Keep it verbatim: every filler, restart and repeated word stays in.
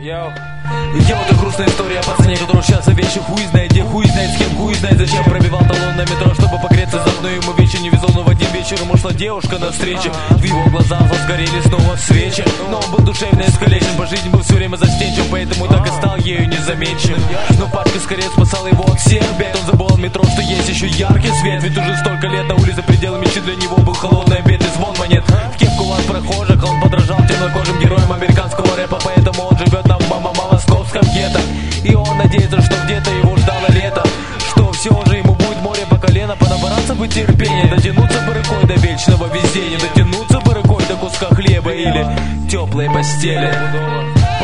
Йоу. Я вот и грустная история о пацане, который сейчас вещи хуй знает, где хуй знает, с кем хуй знает, зачем пробивал талон на метро, чтобы погреться за мной. Ему вечер не везло, но в один вечер ему шла девушка навстречу. В его глазах возгорели снова свечи, но он был душевно искалечен, по жизни был все время застенчив, поэтому так и стал ею незамеченным. Но пачка скорее спасала его от всех бед. Он забыл о метро, что есть еще яркий свет, ведь уже столько лет на улице пределы мечты для него был холодный обед и звон монет. В кепку вас прохожих он подражал темнокожим героям американского рэпа, поэтому он живет на московском гетто. И он надеется, что где-то его ждало лето, что все же ему будет море по колено. Понабраться бы терпения, дотянуться бы рукой до вечного везения, дотянуться бы рукой до куска хлеба или теплой постели.